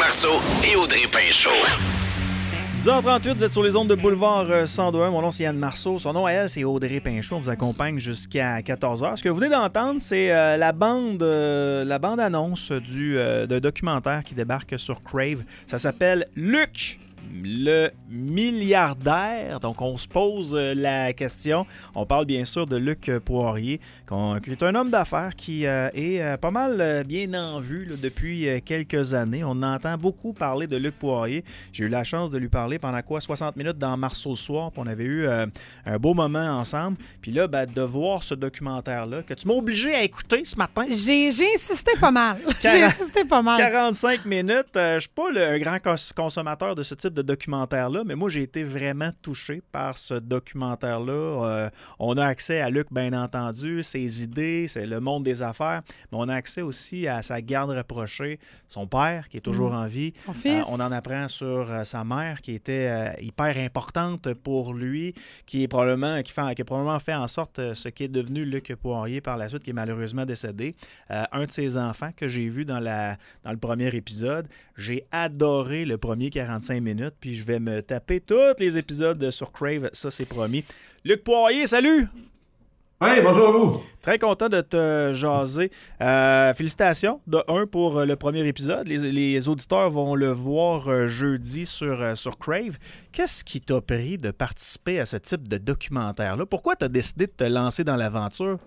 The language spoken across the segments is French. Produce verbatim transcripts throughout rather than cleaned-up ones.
Marceau et Audrey Pinchot. dix heures trente-huit, vous êtes sur les ondes de Boulevard cent deux. Mon nom, c'est Yann Marceau. Son nom à elle, c'est Audrey Pinchot. On vous accompagne jusqu'à quatorze heures. Ce que vous venez d'entendre, c'est euh, la bande euh, la bande-annonce du, euh, d'un documentaire qui débarque sur Crave. Ça s'appelle Luc, le milliardaire. Donc, on se pose euh, la question. On parle bien sûr de Luc Poirier, qui est un homme d'affaires qui euh, est euh, pas mal euh, bien en vue là, depuis euh, quelques années. On entend beaucoup parler de Luc Poirier. J'ai eu la chance de lui parler pendant quoi? soixante minutes dans Marceau le soir. Puis on avait eu euh, un beau moment ensemble. Puis là, ben, de voir ce documentaire-là, que tu m'as obligé à écouter ce matin. J'ai, j'ai insisté pas mal. j'ai insisté pas mal. quarante-cinq minutes. Euh, je ne suis pas le, un grand cons- consommateur de ce type de documentaire-là, mais moi, j'ai été vraiment touché par ce documentaire-là. Euh, on a accès à Luc, bien entendu, ses idées, c'est le monde des affaires, mais on a accès aussi à sa garde rapprochée, son père, qui est toujours mmh. en vie. Son fils. Euh, on en apprend sur euh, sa mère, qui était euh, hyper importante pour lui, qui, est probablement, qui, fait, qui a probablement fait en sorte euh, ce qui est devenu Luc Poirier par la suite, qui est malheureusement décédé. Euh, un de ses enfants que j'ai vu dans, la, dans le premier épisode. J'ai adoré le premier quarante-cinq minutes, puis je vais me taper tous les épisodes sur Crave, ça c'est promis. Luc Poirier, salut! Oui, bonjour à vous! Très content de te jaser. Euh, félicitations, de un, pour le premier épisode. Les, les auditeurs vont le voir euh, jeudi sur, euh, sur Crave. Qu'est-ce qui t'a pris de participer à ce type de documentaire-là? Pourquoi tu as décidé de te lancer dans l'aventure?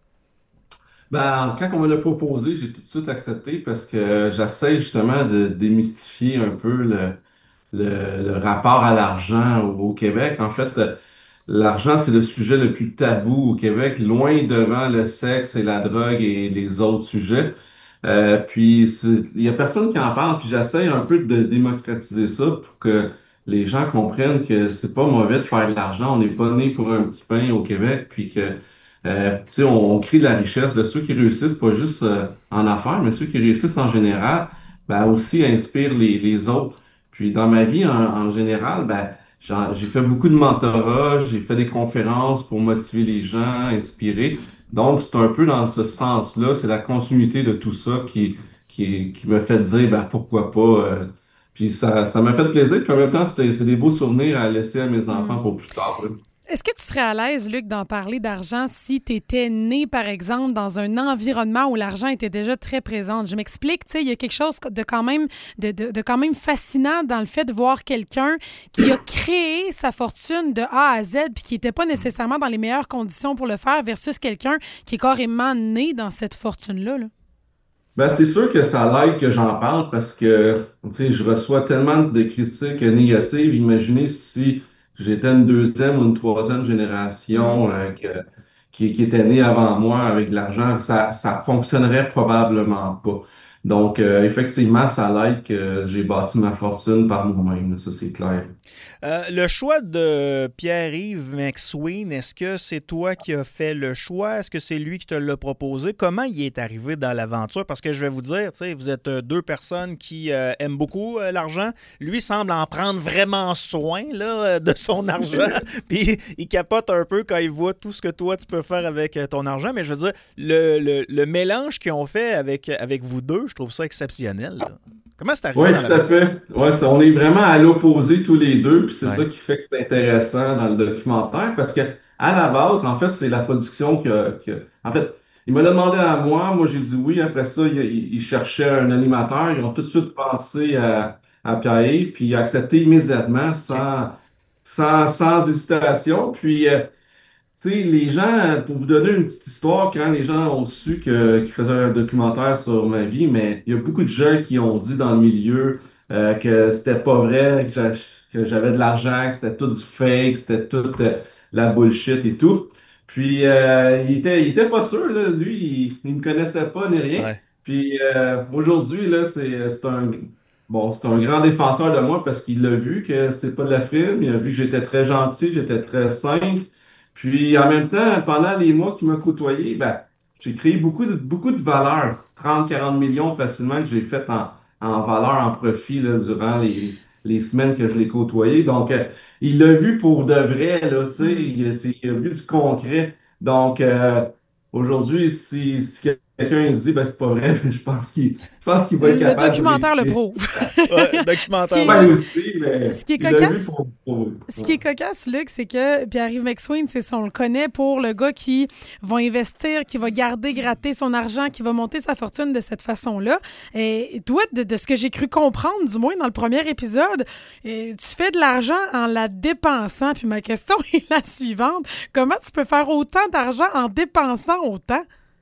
Ben, quand on me l'a proposé, j'ai tout de suite accepté parce que j'essaie justement de démystifier un peu le, le, le rapport à l'argent au, au Québec. En fait, l'argent, c'est le sujet le plus tabou au Québec, loin devant le sexe et la drogue et les autres sujets. Euh, puis, c'est- il y a personne qui en parle, puis j'essaie un peu de démocratiser ça pour que les gens comprennent que c'est pas mauvais de faire de l'argent. On n'est pas né pour un petit pain au Québec, puis que euh, tu sais, on, on crée de la richesse. Là, ceux qui réussissent, pas juste euh, en affaires, mais ceux qui réussissent en général, ben, aussi inspirent les, les autres. Puis dans ma vie en, en général, ben, j'en- j'ai fait beaucoup de mentorat, j'ai fait des conférences pour motiver les gens, inspirer. Donc, c'est un peu dans ce sens-là, c'est la continuité de tout ça qui, qui, qui me fait dire, ben, pourquoi pas. euh, puis ça, ça m'a fait plaisir. Puis en même temps, c'était- c'est des beaux souvenirs à laisser à mes enfants pour plus tard, là. Est-ce que tu serais à l'aise, Luc, d'en parler d'argent si tu étais né, par exemple, dans un environnement où l'argent était déjà très présent? Je m'explique, tu sais, il y a quelque chose de quand même de, de, de quand même fascinant dans le fait de voir quelqu'un qui a créé sa fortune de A à Z puis qui n'était pas nécessairement dans les meilleures conditions pour le faire versus quelqu'un qui est carrément né dans cette fortune-là, là. Ben, c'est sûr que ça l'aide que j'en parle parce que, tu sais, je reçois tellement de critiques négatives. Imaginez si j'étais une deuxième ou une troisième génération euh, que- qui, qui était née avant moi avec de l'argent, ça, ça fonctionnerait probablement pas. Donc, euh, effectivement, ça l'aide que j'ai bâti ma fortune par moi-même, là, ça c'est clair. Euh, le choix de Pierre-Yves McSween, est-ce que c'est toi qui as fait le choix? Est-ce que c'est lui qui te l'a proposé? Comment il est arrivé dans l'aventure? Parce que je vais vous dire, tu sais, vous êtes euh, deux personnes qui euh, aiment beaucoup euh, l'argent. Lui semble en prendre vraiment soin là, euh, de son argent. Puis il capote un peu quand il voit tout ce que toi, tu peux faire avec euh, ton argent. Mais je veux dire, le, le, le mélange qu'ils ont fait avec, avec vous deux, je trouve ça exceptionnel, là. Comment c'est arrivé Oui, dans tout à l'aventure? fait. Ouais, ça, on est vraiment à l'opposé tous les deux, puis c'est Ouais. ça qui fait que c'est intéressant dans le documentaire, parce que à la base, en fait, c'est la production qui a, qui a- En fait, il me l'a demandé à moi, moi j'ai dit oui. Après ça, il, il- il cherchait un animateur. Ils ont tout de suite pensé à, à Pierre-Yves, puis il a accepté immédiatement, sans, sans, sans hésitation. Puis, euh, tu sais, les gens, pour vous donner une petite histoire, quand les gens ont su que, qu'ils faisaient un documentaire sur ma vie, mais il y a beaucoup de gens qui ont dit dans le milieu euh, que c'était pas vrai, que j'a- que j'avais de l'argent, que c'était tout du fake, c'était toute euh, la bullshit et tout. Puis, euh, il était, il était pas sûr, là. Lui, il, il me connaissait pas ni rien. Ouais. Puis, euh, aujourd'hui, là, c'est, c'est un, bon, c'est un grand défenseur de moi parce qu'il a vu que c'est pas de la frime. Il a vu que j'étais très gentil, j'étais très simple. Puis en même temps, pendant les mois qu'il m'a côtoyé, ben, j'ai créé beaucoup de, beaucoup de valeur, trente quarante millions facilement que j'ai fait en, en valeur, en profit là, durant les, les semaines que je l'ai côtoyé. Donc, euh, il l'a vu pour de vrai, là, tu sais, il, c'est- il a vu du concret. Donc, euh, aujourd'hui, si, si quelqu'un se dit, ben, c'est pas vrai, mais je pense qu'il, je pense qu'il va être Le capable documentaire de le réussir. prouve. Ouais, documentaire. Ce qui Ouais, est- aussi, mais ce qui est il l'a vu cocasse- pour- pour- Ce qui est cocasse, Luc, c'est que Pierre-Yves McSween, c'est ça, on le connaît pour le gars qui va investir, qui va garder, gratter son argent, qui va monter sa fortune de cette façon-là. Et toi, de, de ce que j'ai cru comprendre, du moins dans le premier épisode, eh, tu fais de l'argent en la dépensant. Puis ma question est la suivante. Comment tu peux faire autant d'argent en dépensant autant?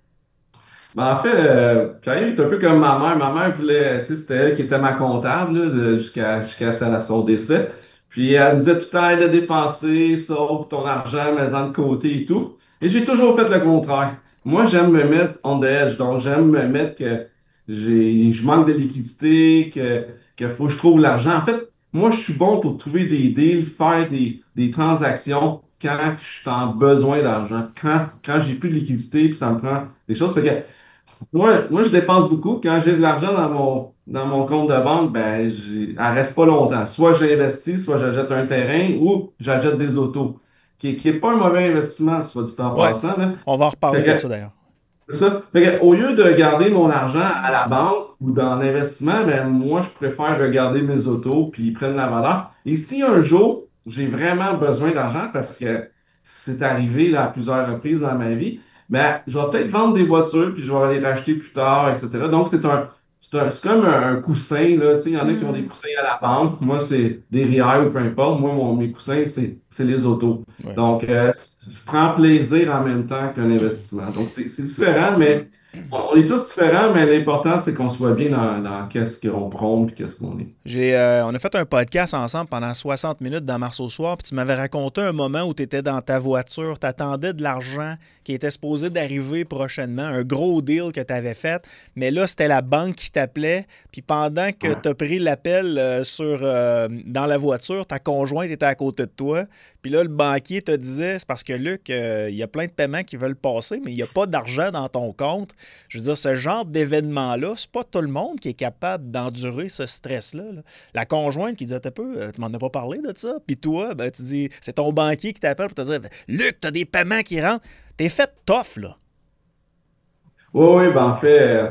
Ben, en fait, euh, Pierre-Yves est un peu comme ma mère. Ma mère voulait, tu sais, c'était elle qui était ma comptable là, de- jusqu'à jusqu'à sa- son décès. Puis elle me disait tout le temps, aide à dépenser, sauve ton argent, mets-en de côté et tout. Et j'ai toujours fait le contraire. Moi, j'aime me mettre on the edge. Donc, j'aime me mettre que j'ai, je manque de liquidité, que, que faut que je trouve l'argent. En fait, moi, je suis bon pour trouver des deals, faire des, des transactions quand je suis en besoin d'argent. Quand, quand j'ai plus de liquidité, puis ça me prend des choses. Fait que moi, moi, je dépense beaucoup. Quand j'ai de l'argent dans mon, dans mon compte de banque, ben, j'ai- elle reste pas longtemps. Soit j'investis, soit j'achète un terrain ou j'achète des autos, qui, qui est pas un mauvais investissement, soit dit en Ouais. passant, là. On va en reparler Fait que- de ça d'ailleurs. C'est ça. Fait que, au lieu de garder mon argent à la banque ou dans l'investissement, ben, moi, je préfère regarder mes autos puis ils prennent la valeur. Et si un jour, j'ai vraiment besoin d'argent parce que c'est arrivé là, à plusieurs reprises dans ma vie, ben, je vais peut-être vendre des voitures puis je vais les racheter plus tard, et cetera. Donc, c'est un, c'est un- c'est comme un, un coussin, là. Tu sais, il y en a qui ont des coussins à la banque. Moi, c'est des R E E R ou peu importe. Moi, mon, mes coussins, c'est, c'est les autos. Ouais. Donc, euh, je prends plaisir en même temps qu'un investissement. Donc, c'est c'est différent, mais on est tous différents, mais l'important, c'est qu'on soit bien dans, dans qu'est-ce qu'on prône et qu'est-ce qu'on est. J'ai, euh, on a fait un podcast ensemble pendant soixante minutes dans Mars au soir, puis tu m'avais raconté un moment où tu étais dans ta voiture, tu attendais de l'argent qui était supposé d'arriver prochainement, un gros deal que tu avais fait, mais là, c'était la banque qui t'appelait, puis pendant que Ouais. tu as pris l'appel euh, sur, euh, dans la voiture, ta conjointe était à côté de toi, puis là, le banquier te disait, c'est parce que Luc, euh, il y a plein de paiements qui veulent passer, mais il n'y a pas d'argent dans ton compte. Je veux dire, ce genre d'événement-là, c'est pas tout le monde qui est capable d'endurer ce stress-là. là. La conjointe qui dit, t'as peu, euh, tu m'en as pas parlé de ça. Puis toi, ben, tu dis, c'est ton banquier qui t'appelle pour te dire, Luc, t'as des paiements qui rentrent. T'es fait tough, là. Oui, oui, ben en fait, euh,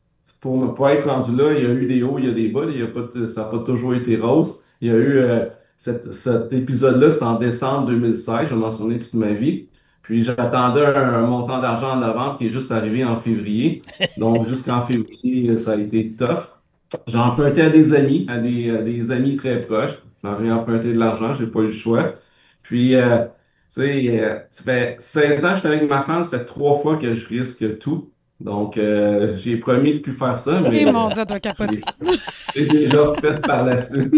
pour, pour être rendu là, il y a eu des hauts, il y a des bas, il y a pas, de- ça n'a pas toujours été rose. Il y a eu euh, cette- cet épisode-là, c'était en décembre deux mille seize, je vais m'en souvenir toute ma vie. Puis j'attendais un, un montant d'argent en novembre qui est juste arrivé en février. Donc jusqu'en février, ça a été tough. J'ai emprunté à des amis, à des, à des amis très proches. J'ai emprunté de l'argent, j'ai pas eu le choix. Puis, euh, tu sais, euh, ça fait seize ans que je suis avec ma femme, ça fait trois fois que je risque tout. Donc, euh, j'ai promis de plus faire ça, mais Et mon Dieu, elle doit capoter. j'ai déjà fait par la suite.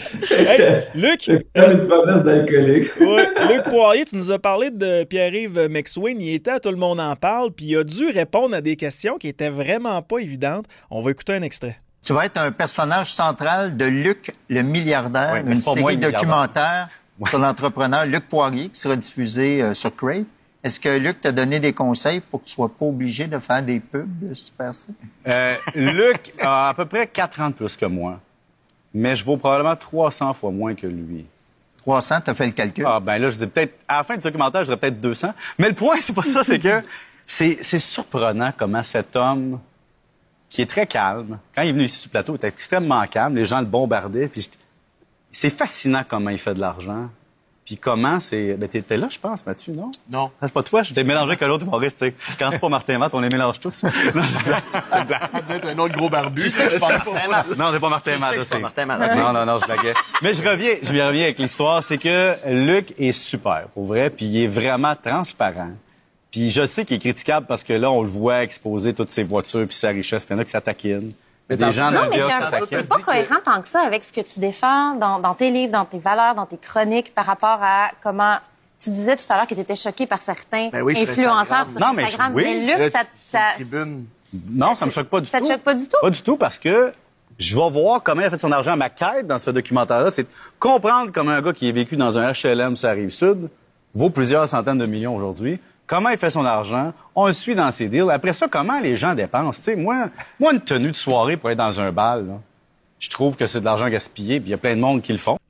Hey, Luc, C'est comme une promesse d'alcoolique. ouais, Luc Poirier, tu nous as parlé de Pierre-Yves McSween. Il était à Tout le monde en parle, puis il a dû répondre à des questions qui étaient vraiment pas évidentes. On va écouter un extrait. Tu vas être un personnage central de Luc le milliardaire, Oui, mais une c'est pas série moi, le milliardaire. documentaire sur l'entrepreneur Luc Poirier qui sera diffusée euh, sur Crave. Est-ce que Luc t'a donné des conseils pour que tu sois pas obligé de faire des pubs de Super C? Euh, Luc a à peu près quatre ans de plus que moi, mais je vaux probablement trois cents fois moins que lui. trois cents, t'as fait le calcul. Ah, ben là, je dis peut-être, à la fin du documentaire, je dirais peut-être deux cents. Mais le point, c'est pas ça, c'est que c'est, c'est surprenant comment cet homme, qui est très calme, quand il est venu ici sur le plateau, il était extrêmement calme, les gens le bombardaient, puis je- c'est fascinant comment il fait de l'argent. Puis comment c'est... Ben, t'étais là, je pense, Mathieu, non? Non. Ah, c'est pas toi, je t'ai mélangé avec l'autre humoriste, tu sais. Quand c'est pas Martin Matt, on les mélange tous. Non, c'est une blague, c'est une blague. Ça devait être un autre gros barbu. C'est ça que je je parle sais pas. Non, c'est pas Martin Matt, que là, c'est pas c'est- Martin Matt, ok. Non, non, non, je blaguais. Mais je reviens, je viens reviens avec l'histoire, c'est que Luc est super, pour vrai, puis il est vraiment transparent. Puis je sais qu'il est critiquable parce que là, on le voit exposer toutes ses voitures puis sa richesse, puis il y en a qui s'attaquinent. Il y a des gens dans Non, le mais c'est via un- qui c'est s'attaquinent. pas cohérent tant que ça avec ce que tu défends dans, dans tes livres, dans tes valeurs, dans tes chroniques par rapport à comment... Tu disais tout à l'heure que tu étais choqué par certains Ben oui, sur influenceurs Instagram. sur Non, mais Instagram. je- oui. Mais Luc, Là, ça, c'est ça, une tribune. Non, ça me choque pas du ça tout. te choque pas du tout? Pas du tout, parce que je vais voir comment il a fait son argent. Ma quête dans ce documentaire-là, c'est de comprendre comment un gars qui est vécu dans un H L M sur la Rive-Sud vaut plusieurs centaines de millions aujourd'hui. Comment il fait son argent. On le suit dans ses deals. Après ça, comment les gens dépensent. Tu sais, moi, moi, une tenue de soirée pour être dans un bal, là, je trouve que c'est de l'argent gaspillé, puis il y a plein de monde qui le font.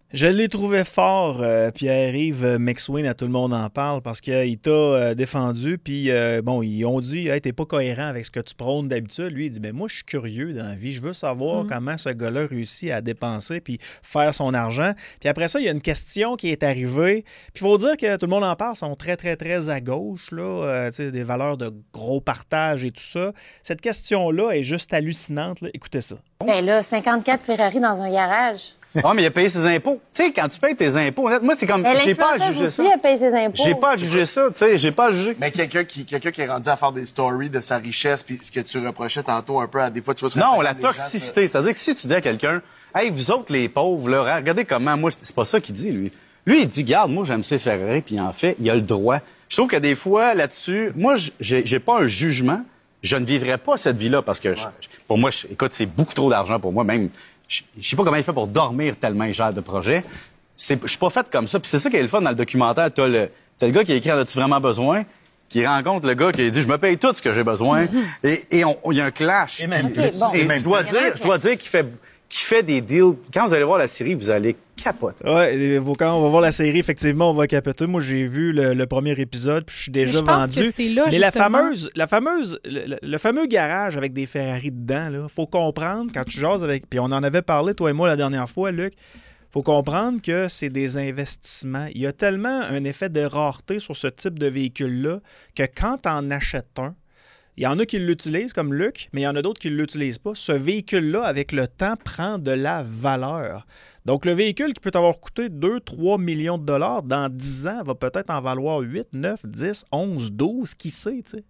Je l'ai trouvé fort, euh, Pierre-Yves McSween, à tout le monde en parle, parce qu'il t'a euh, défendu, puis euh, bon, ils ont dit hey, « t'es pas cohérent avec ce que tu prônes d'habitude ». Lui, il dit ben, « moi, je suis curieux dans la vie, je veux savoir mm. comment ce gars-là réussit à dépenser puis faire son argent ». Puis après ça, il y a une question qui est arrivée, puis il faut dire que tout le monde en parle, sont très, très, très à gauche, là, euh, tu sais, des valeurs de gros partage et tout ça. Cette question-là est juste hallucinante, là. Écoutez ça. Ben là, cinquante-quatre Ferrari dans un garage. Ah, mais il a payé ses impôts. Tu sais, quand tu payes tes impôts, moi, c'est comme. Mais J'ai pas à juger aussi, ça. Elle paye ses impôts. J'ai pas à juger ça, tu sais, j'ai pas à juger. Mais quelqu'un qui, quelqu'un qui est rendu à faire des stories de sa richesse, puis ce que tu reprochais tantôt un peu, à des fois, tu vas se Non, la toxicité. Gens, c'est-à-dire que si tu dis à quelqu'un, hey, vous autres, les pauvres, là, regardez comment, moi, c'est pas ça qu'il dit, lui. Lui, il dit, garde, moi, j'aime ces Ferrari, puis en fait, il a le droit. Je trouve que des fois, là-dessus, moi, j'ai, j'ai pas un jugement. Je ne vivrais pas cette vie-là parce que, ouais. je, pour moi, je, écoute, c'est beaucoup trop d'argent pour moi, même. Je ne sais pas comment il fait pour dormir tellement il gère de projets. Je suis pas fait comme ça. Puis c'est ça qui est le fun dans le documentaire. Tu as le, t'as le gars qui a écrit « En as-tu vraiment besoin? » qui rencontre le gars qui a dit « Je me paye tout ce que j'ai besoin. » Et il y a un clash. Et, même okay, bon. et je dois dire, je dois dire qu'il fait, qu'il fait des deals. Quand vous allez voir la série, vous allez capoter. Oui, quand on va voir la série, effectivement, on va capoter. Moi, j'ai vu le, le premier épisode, puis je suis déjà je pense vendu. Que c'est là, Mais justement. la fameuse, la fameuse, le, le fameux garage avec des Ferrari dedans, il faut comprendre, quand tu jases avec... Puis on en avait parlé, toi et moi, la dernière fois, Luc. Faut comprendre que c'est des investissements. Il y a tellement un effet de rareté sur ce type de véhicule-là que quand tu en achètes un, il y en a qui l'utilisent, comme Luc, mais il y en a d'autres qui ne l'utilisent pas. Ce véhicule-là, avec le temps, prend de la valeur. Donc, le véhicule qui peut t'avoir coûté deux, trois millions de dollars, dans dix ans, va peut-être en valoir huit, neuf, dix, onze, douze, qui sait, tu sais.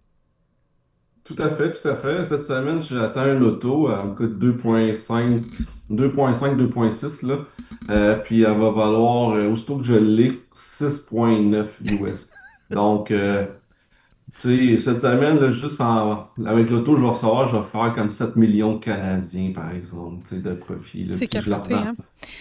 Tout à fait, tout à fait. Cette semaine, j'ai atteint un auto, elle me coûte deux virgule cinq, deux virgule six, là. Euh, puis elle va valoir, euh, aussitôt que je l'ai, six virgule neuf U S. Donc, euh, tu sais, cette semaine, là, juste en, avec l'auto, je vais recevoir, je vais faire comme sept millions de Canadiens, par exemple, tu sais, de profit. Là, c'est si capoté, hein?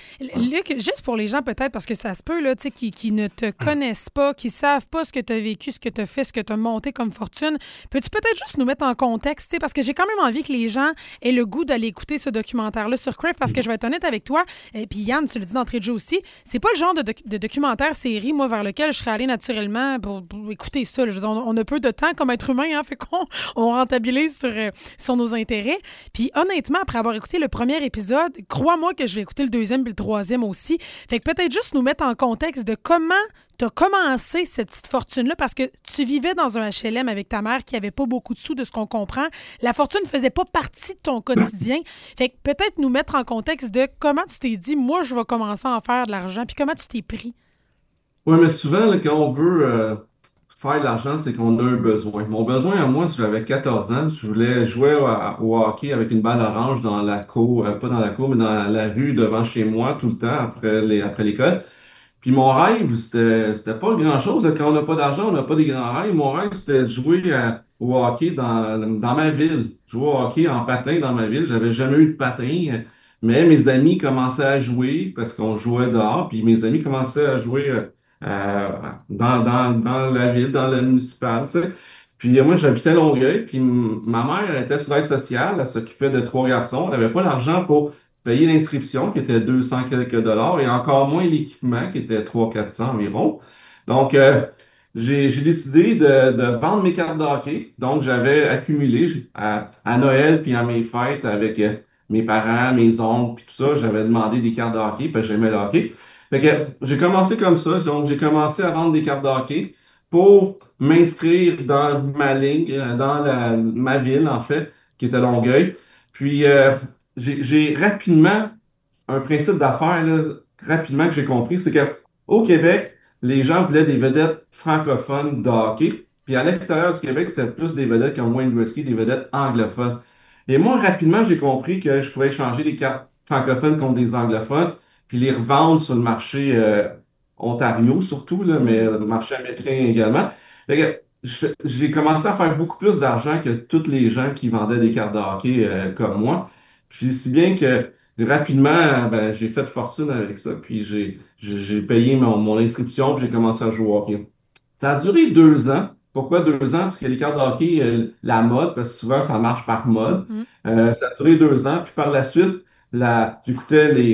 Luc, juste pour les gens peut-être, parce que ça se peut, là, tu sais, qui, qui ne te connaissent pas, qui savent pas ce que tu as vécu, ce que tu as fait, ce que tu as monté comme fortune, peux-tu peut-être juste nous mettre en contexte, tu sais, parce que j'ai quand même envie que les gens aient le goût d'aller écouter ce documentaire-là sur Crave, parce que je vais être honnête avec toi, et puis Yann, tu le dis d'entrée de jeu aussi, c'est pas le genre de, doc- de documentaire série, moi, vers lequel je serais allée naturellement pour, pour écouter ça. Je veux dire, on, on a peu de temps comme être humain, hein, fait qu'on on rentabilise sur, euh, sur nos intérêts. Puis honnêtement, après avoir écouté le premier épisode, crois-moi que je vais écouter le deuxième puis le troisième aussi. Fait que peut-être juste nous mettre en contexte de comment tu as commencé cette petite fortune-là, parce que tu vivais dans un H L M avec ta mère qui avait pas beaucoup de sous, de ce qu'on comprend. La fortune faisait pas partie de ton quotidien. Fait que peut-être nous mettre en contexte de comment tu t'es dit, moi, je vais commencer à en faire de l'argent, puis comment tu t'es pris. Oui, mais souvent, là, quand on veut euh, faire de l'argent, c'est qu'on a un besoin. Mon besoin à moi, c'est que j'avais quatorze ans, je voulais jouer au, au hockey avec une balle orange dans la cour, euh, pas dans la cour, mais dans la rue devant chez moi tout le temps après les, après l'école. Puis mon rêve, c'était, c'était pas grand-chose. Quand on n'a pas d'argent, on n'a pas des grands rêves. Mon rêve, c'était de jouer à- au hockey dans, dans ma ville. Jouer au hockey en patin dans ma ville. J'avais jamais eu de patin, mais mes amis commençaient à jouer parce qu'on jouait dehors. Puis mes amis commençaient à jouer euh, euh, dans, dans, dans la ville, dans le municipal, tu sais. Puis euh, moi, j'habitais à Longueuil. Puis m- ma mère elle était sur l'aide sociale. Elle s'occupait de trois garçons. Elle n'avait pas l'argent pour payer l'inscription qui était deux cents quelques dollars et encore moins l'équipement qui était trois cents quatre cents environ. Donc, euh, j'ai, j'ai décidé de, de vendre mes cartes de hockey. Donc, j'avais accumulé à, à Noël puis à mes fêtes avec euh, mes parents, mes oncles puis tout ça. J'avais demandé des cartes de hockey parce que j'aimais le hockey. Fait que j'ai commencé comme ça. Donc, j'ai commencé à vendre des cartes de hockey pour m'inscrire dans ma ligne, euh, dans la- ma ville, en fait, qui était Longueuil. Puis, euh, j'ai j'ai rapidement un principe d'affaires, là, rapidement que j'ai compris, c'est qu'au Québec, les gens voulaient des vedettes francophones de hockey. Puis à l'extérieur du Québec, c'était plus des vedettes comme Wayne Gretzky, des vedettes anglophones. Et moi, rapidement, j'ai compris que je pouvais échanger les cartes francophones contre des anglophones, puis les revendre sur le marché euh, Ontario surtout, là, mais le marché américain également. Fait que je fais- j'ai commencé à faire beaucoup plus d'argent que tous les gens qui vendaient des cartes de hockey euh, comme moi. Puis si bien que rapidement, ben, j'ai fait fortune avec ça. Puis j'ai j'ai j'ai payé mon, mon inscription, puis j'ai commencé à jouer au hockey. Ça a duré deux ans. Pourquoi deux ans? Parce que les cartes de hockey, euh, la mode, parce que souvent ça marche par mode. Mm. Euh, ça a duré deux ans. Puis par la suite, la, j'écoutais les,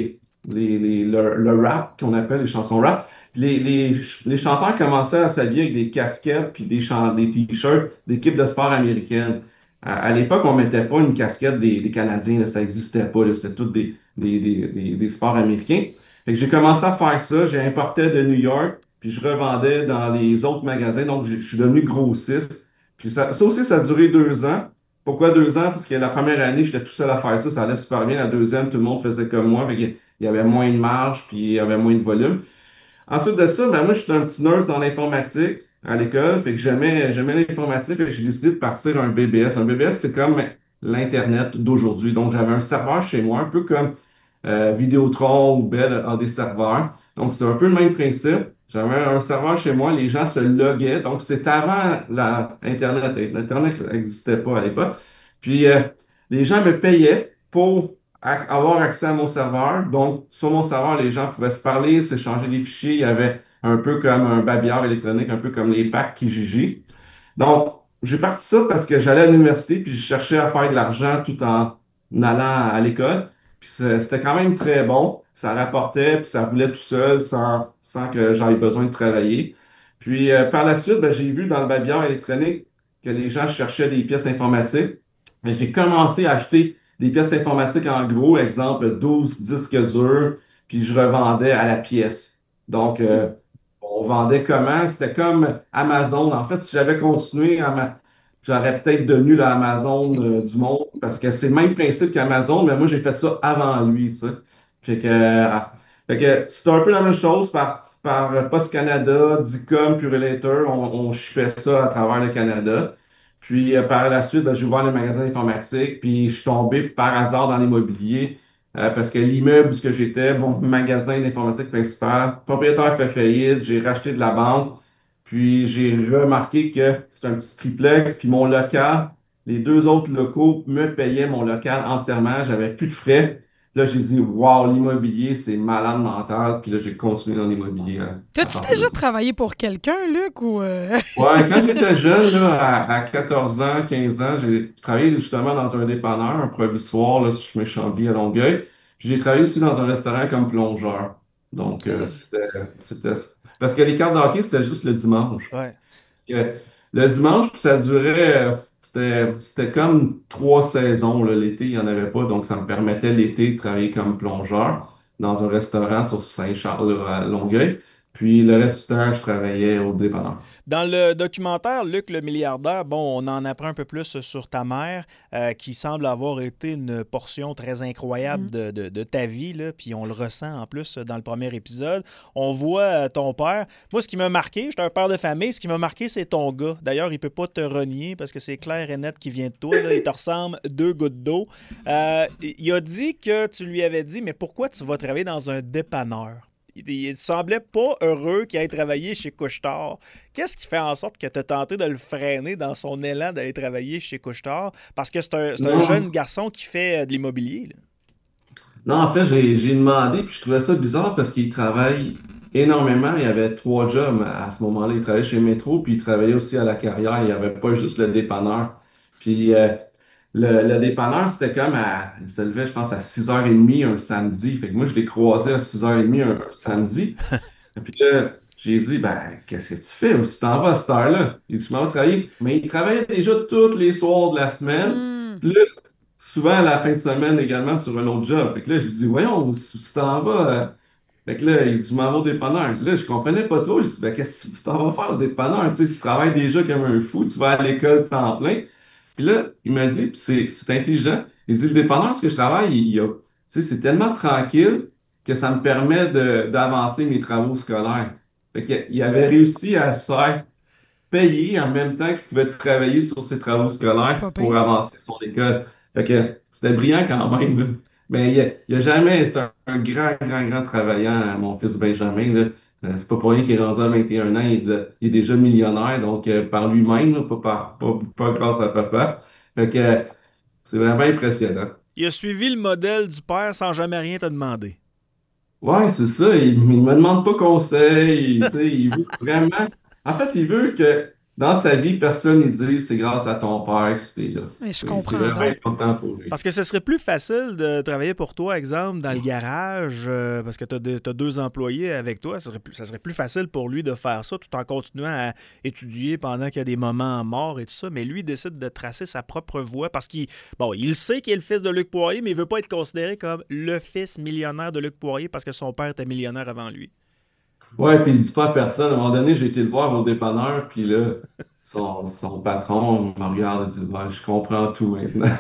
les, les, le, le rap qu'on appelle les chansons rap. Les, les, les chanteurs commençaient à s'habiller avec des casquettes puis des, chant- des t-shirts d'équipes de sport américaines. À, à l'époque, on mettait pas une casquette des, des Canadiens, là, ça n'existait pas, là, c'était tous des, des, des, des, des sports américains. Fait que j'ai commencé à faire ça, j'ai importé de New York, puis je revendais dans les autres magasins, donc je je suis devenu grossiste. Puis ça, ça aussi, ça a duré deux ans. Pourquoi deux ans? Parce que la première année, j'étais tout seul à faire ça, ça allait super bien. La deuxième, tout le monde faisait comme moi, fait qu'il y avait moins de marge, puis il y avait moins de volume. Ensuite de ça, ben moi, j'étais un petit nurse dans l'informatique à l'école, fait que j'aimais, j'aimais l'informatique, fait que j'ai décidé de partir un B B S. Un B B S, c'est comme l'Internet d'aujourd'hui. Donc, j'avais un serveur chez moi, un peu comme euh, Vidéotron ou Bell a des serveurs. Donc, c'est un peu le même principe. J'avais un serveur chez moi, les gens se loguaient. Donc, c'était avant la Internet. L'Internet n'existait pas à l'époque. Puis, euh, les gens me payaient pour a- avoir accès à mon serveur. Donc, sur mon serveur, les gens pouvaient se parler, s'échanger des fichiers. Il y avait un peu comme un babillard électronique, un peu comme les packs Kijiji. Donc, j'ai parti ça parce que j'allais à l'université puis je cherchais à faire de l'argent tout en allant à l'école. Puis c'est- c'était quand même très bon. Ça rapportait puis ça roulait tout seul sans, sans que j'aie besoin de travailler. Puis euh, par la suite, ben, j'ai vu dans le babillard électronique que les gens cherchaient des pièces informatiques. Et j'ai commencé à acheter des pièces informatiques en gros, exemple douze disques durs, puis je revendais à la pièce. Donc, euh, on vendait comment? C'était comme Amazon. En fait, si j'avais continué, Ama- j'aurais peut-être devenu l'Amazon euh, du monde parce que c'est le même principe qu'Amazon, mais moi, j'ai fait ça avant lui, tu sais. Fait que, euh, fait que c'était un peu la même chose par, par Post Canada, Dicom, Purelator, on, on shippait ça à travers le Canada. Puis euh, par la suite, ben, j'ai ouvert le magasin informatique, puis je suis tombé par hasard dans l'immobilier. Euh, parce que l'immeuble où ce que j'étais, mon magasin d'informatique principal, le propriétaire fait faillite, j'ai racheté de la banque, puis j'ai remarqué que c'est un petit triplex, puis mon local, les deux autres locaux me payaient mon local entièrement, j'avais plus de frais. Là, j'ai dit, wow, l'immobilier, c'est malade mental, puis là, j'ai continué dans l'immobilier. euh, à T'as-tu partir de déjà ça. travaillé pour quelqu'un, Luc, ou... euh, Ouais, quand j'étais jeune, là, à, à quatorze ans, quinze ans, j'ai travaillé justement dans un dépanneur, un provisoire, là, si je me chambie à Longueuil. Puis j'ai travaillé aussi dans un restaurant comme plongeur. Donc, euh, c'était, c'était... Parce que les cartes de hockey, c'était juste le dimanche. Ouais. Que le dimanche, puis ça durait... euh, C'était, c'était comme trois saisons, là. L'été, il n'y en avait pas. Donc, ça me permettait l'été de travailler comme plongeur dans un restaurant sur Saint-Charles, là, à Longueuil. Puis le reste du temps, je travaillais au dépanneur. Dans le documentaire, Luc le milliardaire, bon, on en apprend un peu plus sur ta mère, euh, qui semble avoir été une portion très incroyable de, de- de ta vie, là, puis on le ressent en plus dans le premier épisode. On voit euh, ton père. Moi, ce qui m'a marqué, j'étais un père de famille, ce qui m'a marqué, c'est ton gars. D'ailleurs, il peut pas te renier parce que c'est clair et net qu'il vient de toi. Là. Il te ressemble deux gouttes d'eau. Euh, il a dit que tu lui avais dit, mais pourquoi tu vas travailler dans un dépanneur? Il, il semblait pas heureux qu'il ait travaillé chez Couche-Tard. Qu'est-ce qui fait en sorte que tu as tenté de le freiner dans son élan d'aller travailler chez Couche-Tard? Parce que c'est un, c'est un Non. jeune garçon qui fait euh, de l'immobilier. Là. Non, en fait, j'ai, j'ai demandé, puis je trouvais ça bizarre parce qu'il travaille énormément. Il y avait trois jobs à ce moment-là. Il travaillait chez Métro, puis il travaillait aussi à la carrière. Il n'y avait pas juste le dépanneur. Puis euh, le, le dépanneur, c'était comme à. Il se levait, je pense, à six heures trente un samedi. Fait que moi, je l'ai croisé à six heures trente un, un samedi. Et puis là, j'ai dit, ben, qu'est-ce que tu fais? Où tu t'en vas à cette heure-là? Il dit, je m'en vais travailler. Mais il travaillait déjà tous les soirs de la semaine. Plus, souvent à la fin de semaine également sur un autre job. Fait que là, j'ai dit, voyons, où tu t'en vas? euh? Fait que là, il dit, je m'en vais au dépanneur. Là, je comprenais pas trop. Je dis, ben, qu'est-ce que tu t'en vas faire au dépanneur? Tu sais, tu travailles déjà comme un fou, tu vas à l'école temps plein. Puis là, il m'a dit, puis c'est, c'est intelligent, il dit, le dépanneur, ce que je travaille, il y a, tu sais, c'est tellement tranquille que ça me permet de, d'avancer mes travaux scolaires. Fait qu'il il avait réussi à se faire payer en même temps qu'il pouvait travailler sur ses travaux scolaires Pas pour pire. avancer son école. Fait que c'était brillant quand même, là. Mais il a, il a jamais, c'est un, un grand, grand, grand travaillant, mon fils Benjamin, là. Euh, C'est pas pour rien qu'il est rendu à vingt et un ans, il est, de- il est déjà millionnaire, donc euh, par lui-même, là, pas, par, pas, pas grâce à papa. Fait que euh, c'est vraiment impressionnant. Il a suivi le modèle du père sans jamais rien te demander. Ouais, c'est ça. Il, il me demande pas conseil. Il, tu sais, il veut vraiment. En fait, il veut que dans sa vie, personne ne dit c'est grâce à ton père que c'était là. Mais je C'est comprends c'est vraiment donc. important pour lui. Parce que ce serait plus facile de travailler pour toi, exemple, dans le garage, euh, parce que tu as deux employés avec toi. Ça serait, plus, ça serait plus facile pour lui de faire ça tout en continuant à étudier pendant qu'il y a des moments morts et tout ça. Mais lui, il décide de tracer sa propre voie parce qu'il bon, il sait qu'il est le fils de Luc Poirier, mais il veut pas être considéré comme le fils millionnaire de Luc Poirier parce que son père était millionnaire avant lui. Ouais, puis il dit pas à personne. À un moment donné, j'ai été le voir au dépanneur, puis là, son, son patron me regarde et dit ben, je comprends tout maintenant.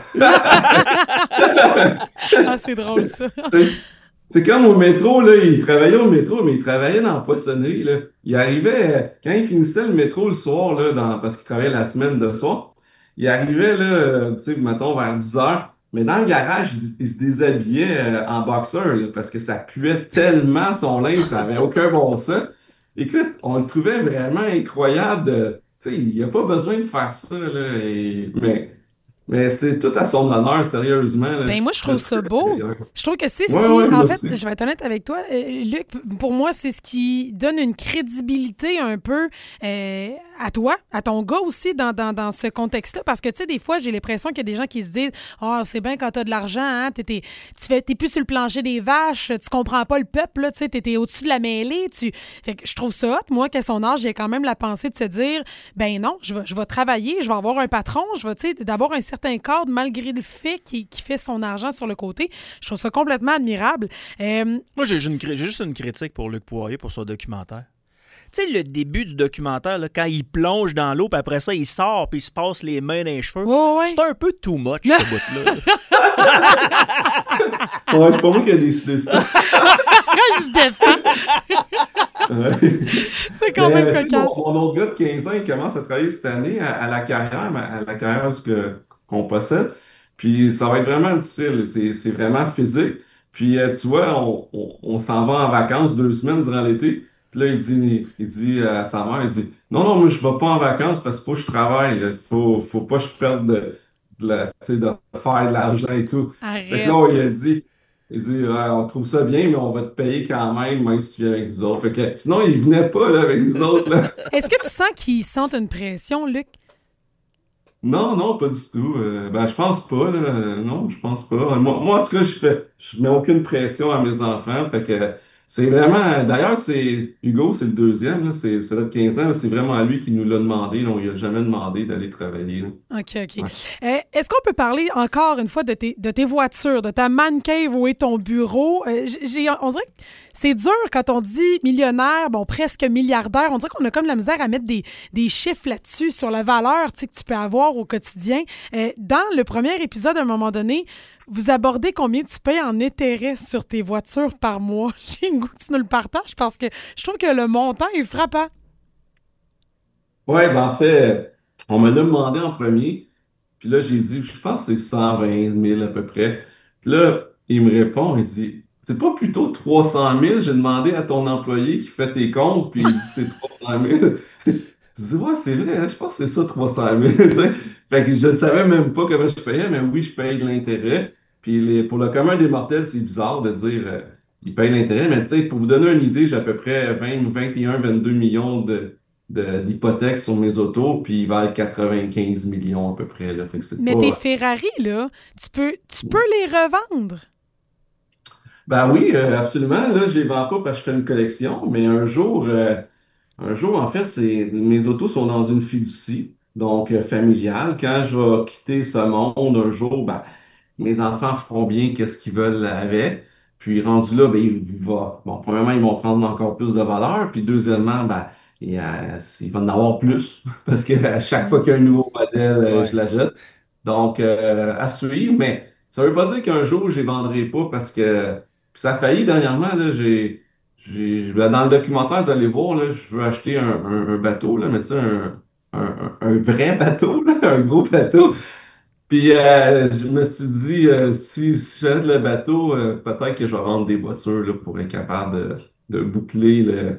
Ah, c'est drôle, ça. C'est comme au métro, là, il travaillait au métro, mais il travaillait dans la poissonnerie, là. Il arrivait, euh, quand il finissait le métro le soir, là, dans, parce qu'il travaillait la semaine de soir, il arrivait, là, euh, tu sais, mettons, vers dix heures, mais dans le garage, il, il se déshabillait euh, en boxeur, là, parce que ça puait tellement son linge, ça n'avait aucun bon sens. Écoute, on le trouvait vraiment incroyable de, tu sais, il n'y a pas besoin de faire ça, là, et- mais, mais c'est tout à son honneur, sérieusement, là. Ben moi, je trouve ça beau. Je trouve que c'est ce Ouais, qui, ouais, en moi fait, aussi. je vais être honnête avec toi, euh, Luc, pour moi, c'est ce qui donne une crédibilité un peu euh, à toi, à ton gars aussi dans, dans, dans ce contexte-là. Parce que, tu sais, des fois, j'ai l'impression qu'il y a des gens qui se disent « Ah, c'est bien quand t'as de l'argent, hein, t'es, t'es- tu fais, t'es plus sur le plancher des vaches, tu comprends pas le peuple, là, tu sais, t'es, t'es au-dessus de la mêlée. Tu... » Fait que je trouve ça hot. Moi, qu'à son âge, j'ai quand même la pensée de se dire « Ben non, je vais, je vais travailler, je vais avoir un patron, je vais, tu sais, d'avoir un certain cadre malgré le fait qu'il, qu'il fait son argent sur le côté. » Je trouve ça complètement admirable. Euh, Moi, j'ai j'ai une cri- j'ai juste une critique pour Luc Poirier pour son documentaire. Tu sais, le début du documentaire, là, quand il plonge dans l'eau, puis après ça, il sort, puis il se passe les mains dans les cheveux, ouais, ouais, ouais. c'est un peu too much, ce bout-là. Ouais, c'est pas moi qui ai décidé ça. Il se défend. Ouais. C'est quand Mais, même tu sais, cocasse. Mon, mon autre gars de quinze ans, il commence à travailler cette année à, à la carrière, mais à la carrière ce que- qu'on possède. Puis ça va être vraiment difficile. C'est, c'est vraiment physique. Puis euh, tu vois, on, on, on s'en va en vacances deux semaines durant l'été. Puis là, il dit, il dit à sa mère, il dit, non, non, moi, je ne vais pas en vacances parce qu'il faut que je travaille. Il faut, faut pas que je perde de, de, la- tu sais, de faire de l'argent et tout. Fait que Arrête. là, on lui a dit, il dit, ouais, on trouve ça bien, mais on va te payer quand même, même si tu viens avec nous autres. Fait que, sinon, il venait pas là, avec nous autres. Là. Est-ce que tu sens qu'ils sentent une pression, Luc? Non, non, pas du tout. Euh, ben, je pense pas. Là. Euh, Non, je pense pas. Moi, moi, en tout cas, je fais, je mets aucune pression à mes enfants. Fait que c'est vraiment. D'ailleurs, c'est Hugo, c'est le deuxième. Là, c'est c'est là de quinze ans. là, C'est vraiment lui qui nous l'a demandé. Là. On lui a jamais demandé d'aller travailler. Là. OK, OK. Ouais. Euh, est-ce qu'on peut parler encore une fois de tes, de tes voitures, de ta man cave où est ton bureau? Euh, j'ai, on dirait que c'est dur quand on dit millionnaire, bon, presque milliardaire. On dirait qu'on a comme la misère à mettre des, des chiffres là-dessus sur la valeur tu sais, que tu peux avoir au quotidien. Euh, dans le premier épisode, à un moment donné, vous abordez combien tu payes en intérêt sur tes voitures par mois. J'ai une goût que tu nous le partages parce que je trouve que le montant est frappant. Ouais, ben en fait, on me l'a demandé en premier. Puis là, j'ai dit, je pense que c'est cent vingt mille à peu près. Puis là, il me répond, il dit, c'est pas plutôt trois cent mille? J'ai demandé à ton employé qui fait tes comptes, puis il dit, c'est trois cent mille. Je dis, ouais, c'est vrai, hein, je pense que c'est ça, trois cent mille. tu sais. Fait que je ne savais même pas comment je payais, mais oui, je paye de l'intérêt. Puis les- pour le commun des mortels, c'est bizarre de dire, euh, il paye l'intérêt, mais tu sais, pour vous donner une idée, j'ai à peu près vingt, vingt et un, vingt-deux millions de, de- d'hypothèques sur mes autos, puis ils valent quatre-vingt-quinze millions à peu près. Là. Fait que c'est Mais pas... tes Ferrari, là, tu peux, tu peux les revendre. Ben oui, euh, absolument. Là, je les vends pas parce que je fais une collection, mais un jour, euh, un jour, en fait, c'est mes autos sont dans une fiducie, donc euh, familiale. Quand je vais quitter ce monde un jour, ben, mes enfants feront bien qu'est-ce qu'ils veulent avec. Puis rendu là, ben, il va, bon, premièrement, ils vont prendre encore plus de valeur. Puis deuxièmement, ben, il, y a- il va en avoir plus parce que à chaque fois qu'il y a un nouveau modèle, euh, Ouais. je l'achète. Donc, euh, à suivre, mais ça veut pas dire qu'un jour, je les vendrai pas parce que puis ça a failli dernièrement, là, j'ai, j'ai, ben, dans le documentaire, vous allez voir, là, je veux acheter un, un- un bateau, là, mais tu sais, un, un, un- un vrai bateau, là, un gros bateau. Puis euh, je me suis dit, euh, si, si j'achète le bateau, euh, peut-être que je vais vendre des voitures là, pour être capable de, de boucler le,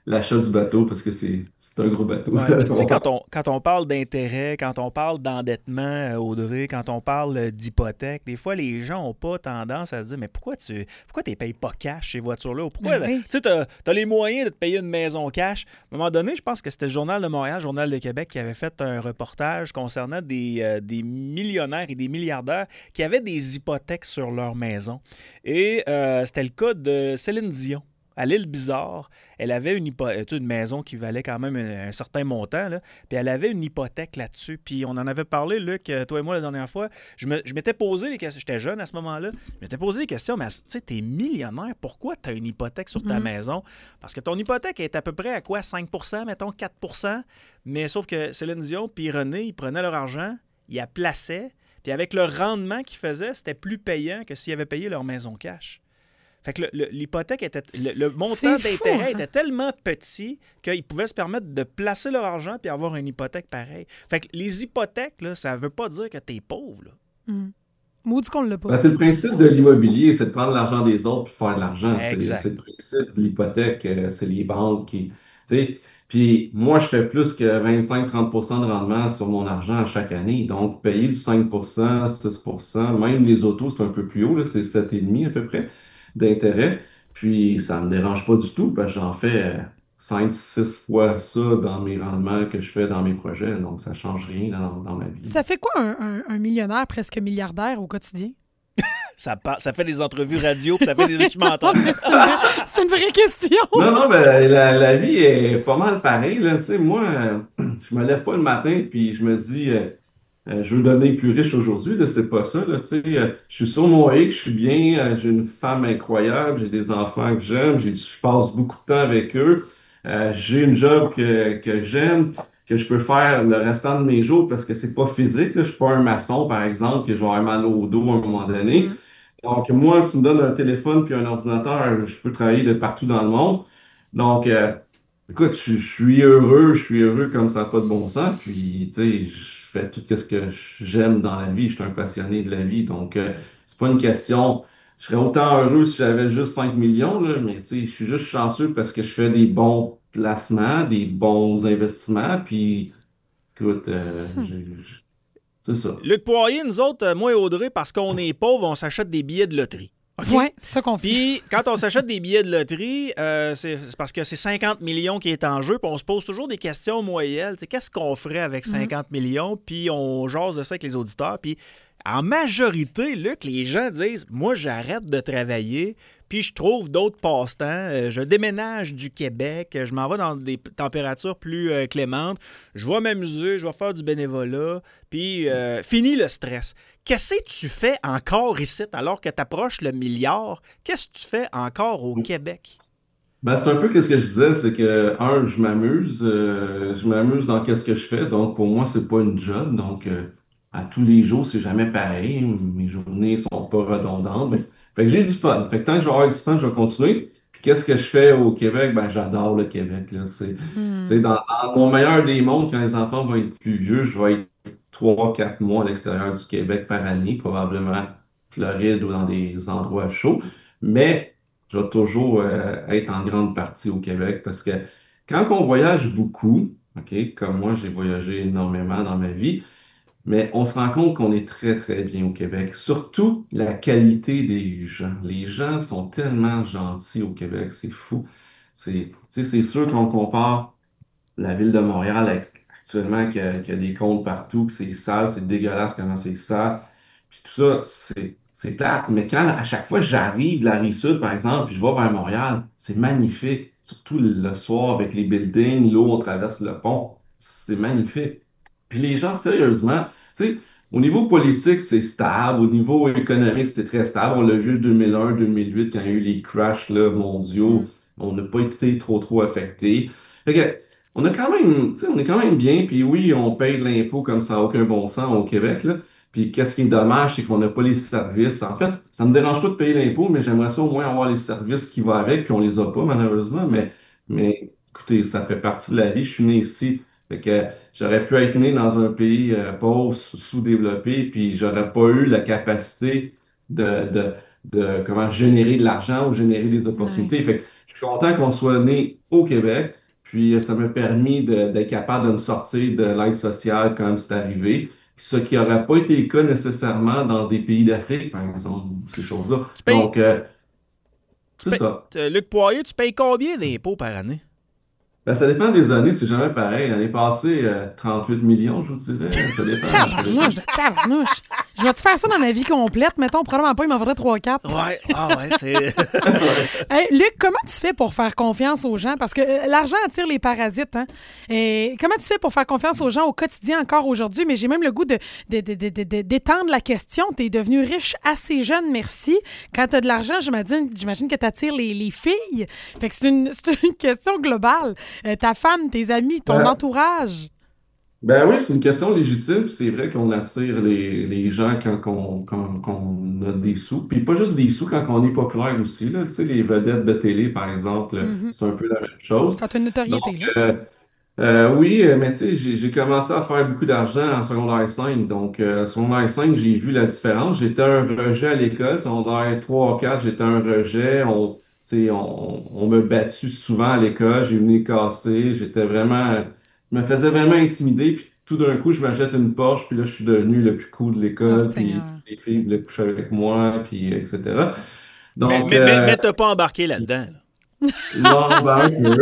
l'achat du bateau parce que c'est c'est un gros bateau. Ouais, puis tu sais, quand on, quand on parle d'intérêt, quand on parle d'endettement, euh, Audrey, quand on parle euh, d'hypothèque, des fois, les gens n'ont pas tendance à se dire, mais pourquoi tu pourquoi tu ne payes pas cash ces voitures-là? Ou pourquoi, Ben oui. tu sais, tu as les moyens de te payer une maison cash. À un moment donné, je pense que c'était le Journal de Montréal, le Journal de Québec qui avait fait un reportage concernant des, euh, des millionnaires et des milliardaires qui avaient des hypothèques sur leur maison. Et euh, c'était le cas de Céline Dion. À l'île Bizarre, elle avait une, hypo- tu sais, une maison qui valait quand même un, un certain montant, là, puis elle avait une hypothèque là-dessus. Puis on en avait parlé, Luc, euh, toi et moi, la dernière fois. Je, me, je m'étais posé des questions, j'étais jeune à ce moment-là, je m'étais posé des questions, mais tu sais, t'es millionnaire, pourquoi tu as une hypothèque sur ta Mhm. maison? Parce que ton hypothèque est à peu près à quoi? cinq pour cent, mettons quatre pour cent, mais sauf que Céline Dion puis René, ils prenaient leur argent, ils la plaçaient, puis avec le rendement qu'ils faisaient, c'était plus payant que s'ils avaient payé leur maison cash. Fait que le- le- l'hypothèque était. Le, le montant C'est fou, d'intérêt hein? était tellement petit qu'ils pouvaient se permettre de placer leur argent puis avoir une hypothèque pareille. Fait que les hypothèques, là, ça veut pas dire que t'es pauvre, là. Mm. Maudit qu'on l'a pas. Ben, c'est le principe de l'immobilier, c'est de prendre l'argent des autres puis faire de l'argent. C'est Exact. c'est le principe de l'hypothèque, euh, c'est les banques qui. Tu sais, puis moi, je fais plus que vingt-cinq à trente pour cent de rendement sur mon argent à chaque année. Donc, payer du cinq pour cent, six pour cent, même les autos, c'est un peu plus haut, là, c'est sept virgule cinq à peu près d'intérêt. Puis, ça me dérange pas du tout, parce que j'en fais euh, cinq, six fois ça dans mes rendements que je fais dans mes projets. Donc, ça change rien dans, dans ma vie. Ça fait quoi un, un- un millionnaire presque milliardaire au quotidien? Ça, par- ça fait des entrevues radio puis ça fait des documentaires. Non, mais c'est une, vraie- c'est une vraie question. Non, non, ben, la, la vie est pas mal pareille, là. Tu sais, moi, euh, je me lève pas le matin puis je me dis, euh, euh, je veux devenir plus riche aujourd'hui, là. C'est pas ça, là. Tu sais, euh, je suis sur mon X, je suis bien, euh, j'ai une femme incroyable, j'ai des enfants que j'aime, j'ai, je passe beaucoup de temps avec eux, euh, j'ai une job que, que j'aime, que je peux faire le restant de mes jours parce que c'est pas physique, là. Je suis pas un maçon, par exemple, que je vais avoir mal au dos à un moment donné. Donc, moi, tu me donnes un téléphone puis un ordinateur, je peux travailler de partout dans le monde. Donc, euh, écoute, je, je suis heureux, je suis heureux comme ça n'a pas de bon sens. Puis, tu sais, je fais tout ce que j'aime dans la vie. Je suis un passionné de la vie. Donc, euh, c'est pas une question. Je serais autant heureux si j'avais juste cinq millions, là, mais tu sais, je suis juste chanceux parce que je fais des bons placements, des bons investissements. Puis, écoute, euh, j'ai- j'ai- c'est ça. Luc Poirier, nous autres, euh, moi et Audrey, parce qu'on est pauvres, on s'achète des billets de loterie. OK? Oui, c'est ça qu'on fait. Puis, quand on s'achète des billets de loterie, euh, c'est c'est parce que c'est cinquante millions qui est en jeu, puis on se pose toujours des questions moyennes. Tu sais, qu'est-ce qu'on ferait avec cinquante millions? Puis on jase de ça avec les auditeurs. Puis, en majorité, Luc, les gens disent, moi, j'arrête de travailler, puis je trouve d'autres passe-temps. Euh, je déménage du Québec, je m'en vais dans des p- températures plus euh, clémentes, je vais m'amuser, je vais faire du bénévolat, puis euh, fini le stress. Qu'est-ce que tu fais encore ici alors que tu approches le milliard? Qu'est-ce que tu fais encore au Québec? Ben, c'est un peu ce que je disais, c'est que, un, je m'amuse, euh, je m'amuse dans qu'est-ce que je fais, donc pour moi, c'est pas une job, donc euh, à tous les jours, c'est jamais pareil, mes journées sont pas redondantes, ben, fait que j'ai du fun, fait que tant que je vais avoir du fun, je vais continuer, puis qu'est-ce que je fais au Québec? Ben, j'adore le Québec, là, c'est, tu sais, dans, dans mon meilleur des mondes, quand les enfants vont être plus vieux, je vais être trois, quatre mois à l'extérieur du Québec par année, probablement Floride ou dans des endroits chauds, mais je vais toujours euh, être en grande partie au Québec parce que quand on voyage beaucoup, OK, comme moi, j'ai voyagé énormément dans ma vie, mais on se rend compte qu'on est très, très bien au Québec. Surtout la qualité des gens. Les gens sont tellement gentils au Québec, c'est fou. C'est, tu sais, c'est sûr qu'on compare la ville de Montréal avec- actuellement qu'il y a, qu'il y a des comptes partout, que c'est sale, c'est dégueulasse comment c'est sale. Puis tout ça, c'est c'est plate. Mais quand à chaque fois j'arrive de la Rive-Sud, par exemple, puis je vais vers Montréal, c'est magnifique. Surtout le soir avec les buildings, l'eau, on traverse le pont. C'est magnifique. Puis les gens, sérieusement, tu sais, au niveau politique, c'est stable. Au niveau économique, c'est très stable. On l'a vu en deux mille un, deux mille huit, quand il y a eu les crashs là, mondiaux. On n'a pas été trop, trop affectés. Fait que, on a quand même, tu sais, on est quand même bien. Puis oui, on paye de l'impôt comme ça n'a aucun bon sens au Québec, là. Puis qu'est-ce qui est dommage, c'est qu'on n'a pas les services. En fait, ça me dérange pas de payer l'impôt, mais j'aimerais ça au moins avoir les services qui vont avec, puis on les a pas, malheureusement. Mais, mais écoutez, ça fait partie de la vie. Je suis né ici. Fait que j'aurais pu être né dans un pays euh, pauvre, sous- sous-développé, puis j'aurais pas eu la capacité de, de, de comment générer de l'argent ou générer des opportunités. Fait que je suis content qu'on soit né au Québec, puis euh, ça m'a permis de- d'être capable de me sortir de l'aide sociale quand c'est arrivé, ce qui n'aurait pas été le cas nécessairement dans des pays d'Afrique, par exemple, ou ces choses-là. Tu payes- Donc, euh, Tu c'est payes- ça. euh, Luc Poirier, tu payes combien d'impôts par année? Ben, ça dépend des années, c'est jamais pareil. L'année passée, euh, trente-huit millions, je vous dirais. Ça dépend. Tabarnouche de tabarnouche. Je vais-tu faire ça dans ma vie complète? Mettons, probablement pas, il m'en faudrait trois quatre. Ouais, ah ouais, c'est. Hey, Luc, comment tu fais pour faire confiance aux gens? Parce que euh, l'argent attire les parasites. Hein? Et comment tu fais pour faire confiance aux gens au quotidien encore aujourd'hui? Mais j'ai même le goût de, de- de- de- de- de- d'étendre la question. Tu es devenu riche assez jeune, merci. Quand tu as de l'argent, j'imagine, j'imagine que tu attires les, les filles. Fait que c'est une, c'est une question globale. Euh, ta femme, tes amis, ton Ouais. entourage. Ben oui, c'est une question légitime. puis C'est vrai qu'on attire les, les gens quand on, quand, quand on a des sous. Puis pas juste des sous quand on est populaire aussi. Là. Tu sais, les vedettes de télé, par exemple, Mhm. c'est un peu la même chose. Quand tu as une notoriété. Donc, là. euh, euh, oui, euh, mais tu sais, j'ai j'ai commencé à faire beaucoup d'argent en secondaire cinq. Donc, euh, secondaire cinq, j'ai vu la différence. J'étais un rejet à l'école. Secondaire trois, quatre, j'étais un rejet. On, tu sais, on, on me battu souvent à l'école. J'ai eu le nez cassé. J'étais vraiment, je me faisais vraiment intimider. Puis tout d'un coup, je m'achète une Porsche. Puis là, je suis devenu le plus cool de Oh, l'école. Puis Seigneur. toutes les filles voulaient coucher avec moi. Puis et cetera. Mais, Donc, mais, mais, euh, mais t'as pas embarqué là-dedans. là. non, ben un peu.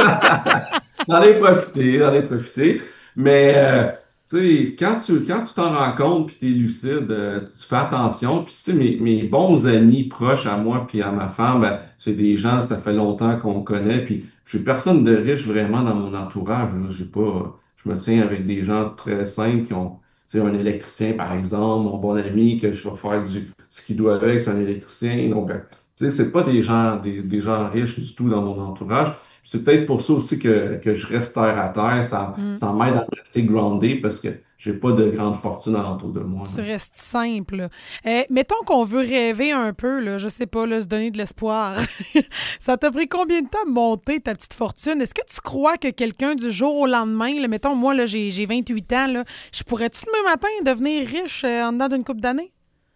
J'en ai profité, j'en ai profité. Mais, euh, tu sais, quand tu, quand tu t'en rends compte puis tu es lucide, euh, tu fais attention. Puis, tu sais, mes, mes bons amis proches à moi puis à ma femme, ben, c'est des gens, ça fait longtemps qu'on connaît. Puis, j'ai personne de riche vraiment dans mon entourage. là. J'ai pas, je me tiens avec des gens très simples qui ont, tu sais, un électricien, par exemple, mon bon ami, que je vais faire du, ce qu'il doit avec, c'est un électricien. Donc, euh, tu sais, c'est pas des gens, des, des gens riches du tout dans mon entourage. C'est peut-être pour ça aussi que, que je reste terre à terre. Ça, Mm. ça m'aide à rester groundé parce que j'ai pas de grande fortune alentour de moi. Tu là. restes simple. là. Euh, mettons qu'on veut rêver un peu, là, je sais pas, là, se donner de l'espoir. Ça t'a pris combien de temps de monter ta petite fortune? Est-ce que tu crois que quelqu'un du jour au lendemain, là, mettons, moi, là, j'ai, j'ai vingt-huit ans, là, je pourrais-tu demain matin devenir riche euh, en dedans d'une couple d'années?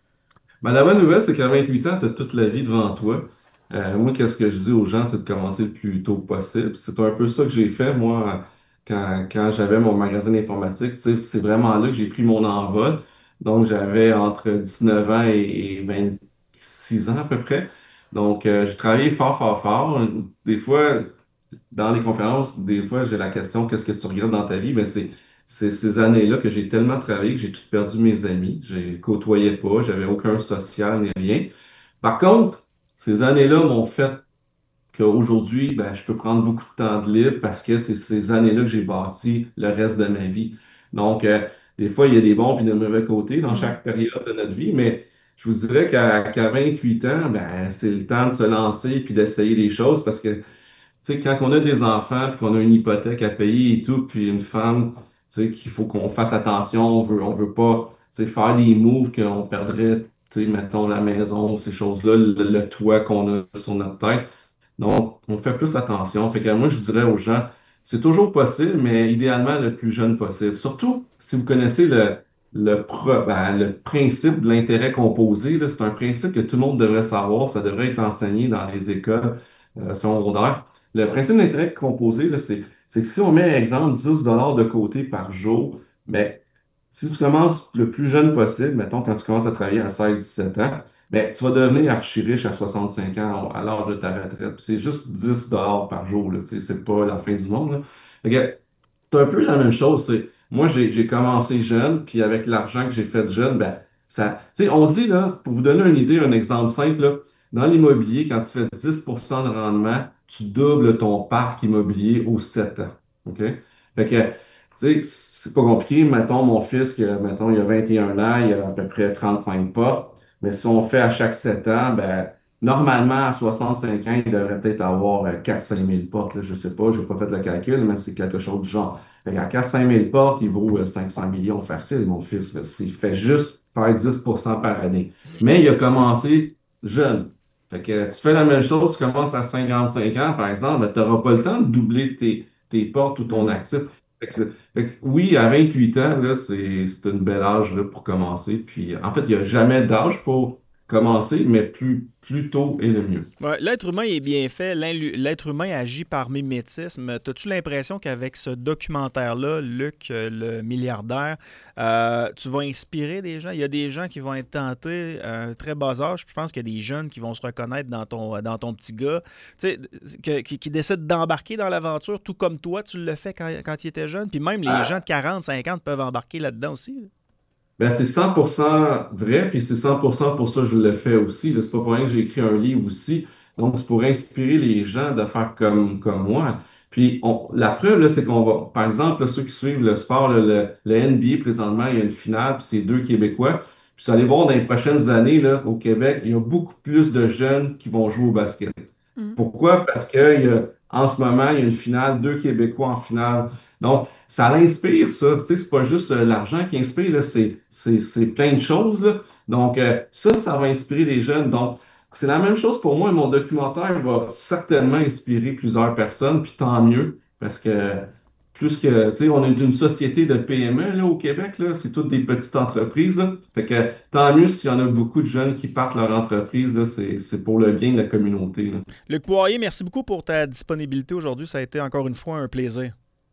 Ben, la bonne nouvelle, c'est qu'à vingt-huit ans, tu as toute la vie devant toi. Euh, moi, qu'est-ce que je dis aux gens, c'est de commencer le plus tôt possible. C'est un peu ça que j'ai fait, moi, quand, quand j'avais mon magasin d'informatique. Tu sais, c'est vraiment là que j'ai pris mon envol. Donc, j'avais entre dix-neuf ans et vingt-six ans à peu près. Donc, euh, j'ai travaillé fort, fort, fort. Des fois, dans les conférences, des fois, j'ai la question, qu'est-ce que tu regrettes dans ta vie? Ben, c'est, c'est ces années-là que j'ai tellement travaillé que j'ai tout perdu mes amis. Je côtoyais pas, j'avais aucun social ni rien. Par contre, ces années-là m'ont fait qu'aujourd'hui, ben, je peux prendre beaucoup de temps de libre parce que c'est ces années-là que j'ai bâti le reste de ma vie. Donc, euh, des fois, il y a des bons et des mauvais côtés dans chaque période de notre vie, mais je vous dirais qu'à qu'à vingt-huit ans, ben, c'est le temps de se lancer puis d'essayer des choses parce que tu sais, quand on a des enfants, puis qu'on a une hypothèque à payer et tout, puis une femme, tu sais, qu'il faut qu'on fasse attention, on veut, on veut pas, tu sais, faire des moves qu'on perdrait, tu sais, mettons la maison, ces choses-là, le, le toit qu'on a sur notre tête. Donc, on fait plus attention. Fait que moi, je dirais aux gens, c'est toujours possible, mais idéalement le plus jeune possible. Surtout si vous connaissez le, le, pro- ben, le principe de l'intérêt composé, là, c'est un principe que tout le monde devrait savoir, ça devrait être enseigné dans les écoles euh, secondaires. Le principe d'intérêt composé, là, c'est, c'est que si on met, exemple, dix dollars de côté par jour, ben, si tu commences le plus jeune possible, mettons quand tu commences à travailler à seize dix-sept ans, ben, tu vas devenir archi riche à soixante-cinq ans à l'âge de ta retraite. Puis c'est juste dix dollars par jour, là, tu sais, c'est pas la fin du monde. Là. Fait que c'est un peu la même chose. C'est, moi, j'ai, j'ai commencé jeune, puis avec l'argent que j'ai fait jeune, ben, ça, tu sais, on dit, là, pour vous donner une idée, un exemple simple, là, dans l'immobilier, quand tu fais dix pour cent de rendement, tu doubles ton parc immobilier aux sept ans. OK? Fait que, tu sais, c'est pas compliqué. Mettons, mon fils, qui a- mettons, il a vingt et un ans, il a à peu près trente-cinq portes. Mais si on fait à chaque sept ans, ben, normalement, à soixante-cinq ans, il devrait peut-être avoir euh, quatre cinq mille portes. Là, je sais pas, j'ai pas fait le calcul, mais c'est quelque chose du genre. Fait qu'à quatre cinq mille portes, il vaut euh, cinq cents millions facile, mon fils. Là. S'il fait juste faire dix pour cent par année. Mais il a commencé jeune. Fait que tu fais la même chose, tu commences à cinquante-cinq ans, par exemple, tu n'auras pas le temps de doubler tes, tes portes ou ton actif. Fait que c'est- fait que oui, à vingt-huit ans, là, c'est, c'est une belle âge là, pour commencer. Puis en fait, il n'y a jamais d'âge pour commencer, mais plus, plus tôt est le mieux. Ouais, l'être humain est bien fait. L'être humain agit par mimétisme. As-tu l'impression qu'avec ce documentaire-là, Luc, le milliardaire, euh, tu vas inspirer des gens? Il y a des gens qui vont être tentés à un très bas âge. Je pense qu'il y a des jeunes qui vont se reconnaître dans ton, dans ton petit gars, tu sais, que, qui, qui décident d'embarquer dans l'aventure, tout comme toi, tu le fais quand, quand il était jeune. Puis même les ah. gens de quarante, cinquante peuvent embarquer là-dedans aussi. Là. Ben, c'est cent pour cent vrai, puis c'est cent pour cent pour ça que je le fais aussi. Là. C'est pas pour rien que j'ai écrit un livre aussi. Donc, c'est pour inspirer les gens de faire comme, comme moi. Puis, on, la preuve, là, c'est qu'on va, par exemple, là, ceux qui suivent le sport, là, le, le N B A, présentement, il y a une finale, puis c'est deux Québécois. Puis, vous allez voir dans les prochaines années, là, au Québec, il y a beaucoup plus de jeunes qui vont jouer au basket. Mm. Pourquoi? Parce que il y a, en ce moment, il y a une finale, deux Québécois en finale. Donc, ça l'inspire, ça. Tu sais, c'est pas juste euh, l'argent qui inspire, là, c'est, c'est, c'est plein de choses, là. Donc, euh, ça, ça va inspirer les jeunes. Donc, c'est la même chose pour moi. Mon documentaire va certainement inspirer plusieurs personnes, puis tant mieux, parce que plus que, tu sais, on est une société de P M E, là, au Québec, là. C'est toutes des petites entreprises, là. Fait que tant mieux s'il y en a beaucoup de jeunes qui partent leur entreprise, là. C'est, c'est pour le bien de la communauté, là. Luc Poirier, merci beaucoup pour ta disponibilité aujourd'hui. Ça a été encore une fois un plaisir.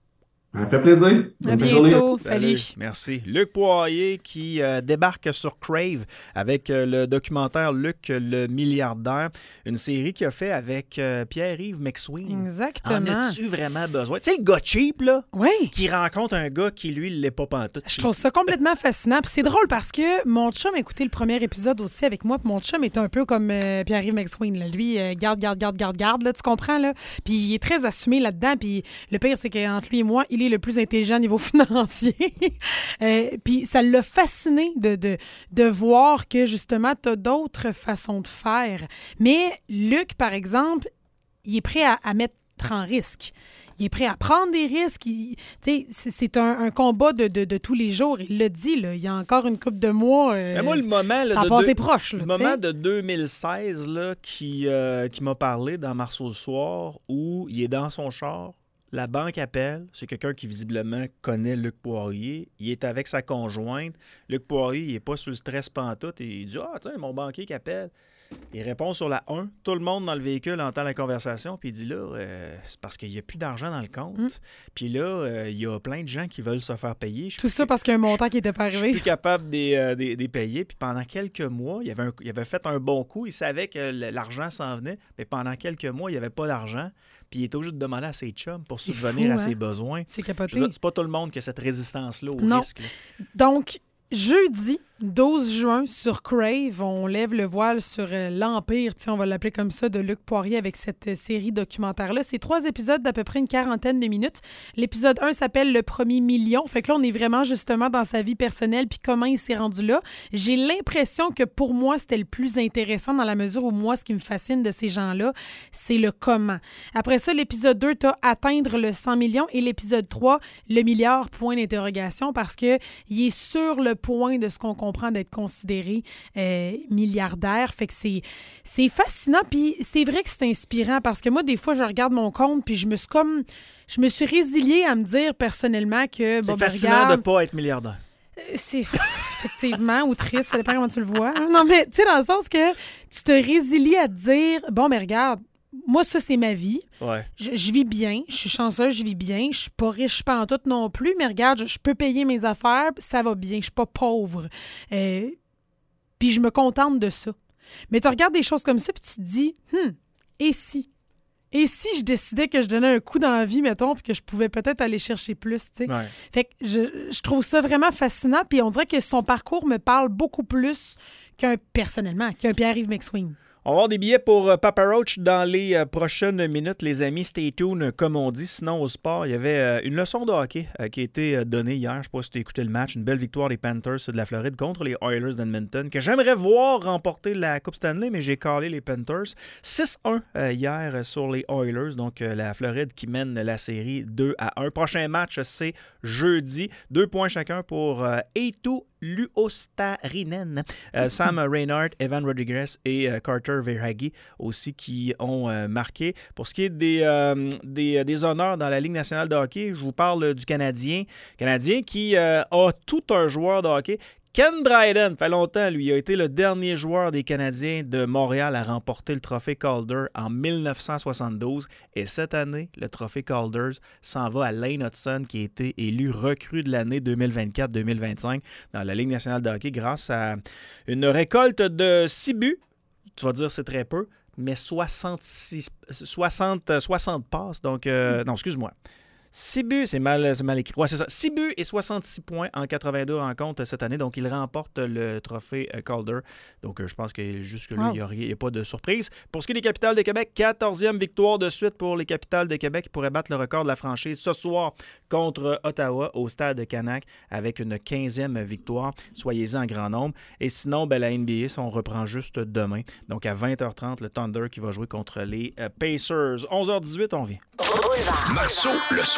Ça fait plaisir. À bientôt. Salut. Salut. Merci. Luc Poirier qui euh, débarque sur Crave avec euh, le documentaire Luc le milliardaire, une série qu'il a fait avec euh, Pierre-Yves McSween. Exactement. En as-tu vraiment besoin? Tu sais, le gars cheap, là, oui. qui rencontre un gars qui, lui, ne l'est pas pantoute. Je trouve ça complètement fascinant. Puis c'est drôle parce que mon chum a écouté le premier épisode aussi avec moi. Puis mon chum est un peu comme euh, Pierre-Yves McSween. Là. Lui, euh, garde, garde, garde, garde, garde. Là, tu comprends? Là? Puis il est très assumé là-dedans. Puis le pire, c'est qu'entre lui et moi, il est le plus intelligent au niveau financier. euh, puis ça l'a fasciné de, de, de voir que, justement, tu as d'autres façons de faire. Mais Luc, par exemple, il est prêt à, à mettre en risque. Il est prêt à prendre des risques. Il, c'est, c'est un, un combat de, de, de tous les jours. Il l'a dit, là, il y a encore une couple de mois. Euh, moi, le moment, là, ça a de passé deux, proche. Là, le moment de deux mille seize là, qui, euh, qui m'a parlé dans Marceau le soir, où il est dans son char. La banque appelle, c'est quelqu'un qui visiblement connaît Luc Poirier. Il est avec sa conjointe. Luc Poirier, il n'est pas sur le stress pantoute. Et il dit « Ah, tiens, mon banquier qui appelle. » Il répond sur la un. Tout le monde dans le véhicule entend la conversation. Puis il dit là, euh, c'est parce qu'il n'y a plus d'argent dans le compte. Mm. Puis là, euh, il y a plein de gens qui veulent se faire payer. Je Tout ça parce qu'il y a un montant qui n'était pas arrivé. Je suis plus capable de les euh, payer. Puis pendant quelques mois, il avait, un, il avait fait un bon coup. Il savait que l'argent s'en venait. Mais pendant quelques mois, il n'y avait pas d'argent. Puis il est obligé de demander à ses chums pour c'est subvenir fou, à hein? ses besoins. C'est capoté. C'est pas tout le monde qui a cette résistance-là au non. risque. Là. Donc, jeudi douze juin, sur Crave, on lève le voile sur euh, l'Empire, on va l'appeler comme ça, de Luc Poirier avec cette euh, série documentaire-là. C'est trois épisodes d'à peu près une quarantaine de minutes. L'épisode un s'appelle « Le premier million ». Fait que là, on est vraiment justement dans sa vie personnelle puis comment il s'est rendu là. J'ai l'impression que pour moi, c'était le plus intéressant dans la mesure où moi, ce qui me fascine de ces gens-là, c'est le comment. Après ça, l'épisode deux, t'as « Atteindre le cent millions » et l'épisode trois, « Le milliard », point d'interrogation, parce qu'il est sur le point de ce qu'on comprend d'être considéré euh, milliardaire. Fait que c'est, c'est fascinant. Puis c'est vrai que c'est inspirant parce que moi, des fois, je regarde mon compte puis je me suis comme... Je me suis résiliée à me dire personnellement que... C'est bon, fascinant ben, regarde, de ne pas être milliardaire. C'est effectivement ou triste, ça dépend comment tu le vois. Non, mais tu sais, dans le sens que tu te résilies à te dire, bon, mais regarde, moi, ça, c'est ma vie. Ouais. Je, je vis bien. Je suis chanceuse, je vis bien. Je suis pas riche pas en tout non plus, mais regarde, je, je peux payer mes affaires, ça va bien. Je suis pas pauvre. Euh, puis je me contente de ça. Mais tu regardes des choses comme ça, puis tu te dis, hum, et si? Et si je décidais que je donnais un coup dans la vie, mettons, puis que je pouvais peut-être aller chercher plus, tu sais? Ouais. Fait que je, je trouve ça vraiment fascinant, puis on dirait que son parcours me parle beaucoup plus qu'un, personnellement, qu'un Pierre-Yves McSween. On va avoir des billets pour euh, Papa Roach dans les euh, prochaines minutes, les amis. Stay tuned, comme on dit. Sinon, au sport, il y avait euh, une leçon de hockey euh, qui a été euh, donnée hier. Je ne sais pas si tu as écouté le match. Une belle victoire des Panthers de la Floride contre les Oilers d'Edmonton, que j'aimerais voir remporter la Coupe Stanley, mais j'ai callé les Panthers. six un euh, hier euh, sur les Oilers. Donc, euh, la Floride qui mène la série deux à un. Prochain match, c'est jeudi. Deux points chacun pour euh, Eetu Luostarinen, euh, Sam Reinhart, Evan Rodriguez et euh, Carter Verhaeghe aussi qui ont euh, marqué. Pour ce qui est des, euh, des, des honneurs dans la Ligue nationale de hockey, je vous parle du Canadien. Canadien qui euh, a tout un joueur de hockey. Ken Dryden, fait longtemps, lui, a été le dernier joueur des Canadiens de Montréal à remporter le trophée Calder en dix-neuf cent soixante-douze. Et cette année, le trophée Calder s'en va à Lane Hudson, qui a été élu recrue de l'année deux mille vingt-quatre deux mille vingt-cinq dans la Ligue nationale de hockey grâce à une récolte de six buts. Tu vas dire c'est très peu, mais soixante-six, soixante, soixante passes. Donc, euh, non, excuse-moi. six buts, c'est mal, c'est mal écrit. Ouais, c'est ça. six buts et soixante-six points en quatre-vingt-deux rencontres cette année. Donc, il remporte le trophée Calder. Donc, euh, je pense que jusque-là, il Wow. n'y a, a pas de surprise. Pour ce qui est des Capitales de Québec, quatorzième victoire de suite pour les Capitales de Québec. Ils pourraient battre le record de la franchise ce soir contre Ottawa au stade Canac avec une quinzième victoire. Soyez-y en grand nombre. Et sinon, ben, la N B A, on reprend juste demain. Donc, à vingt heures trente, le Thunder qui va jouer contre les euh, Pacers. onze heures dix-huit, on vient. Marceau, le